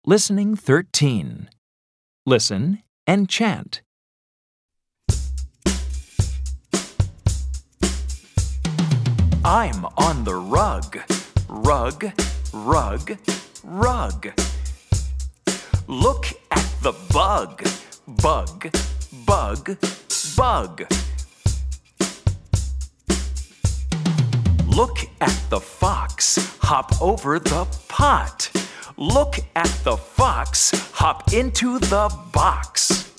Listening 13. Listen and chant. I'm on the rug. Rug, rug, rug. Look at the bug. Bug, bug, bug. Look at the fox. Hop over the pot. Look at the fox. Hop into the box.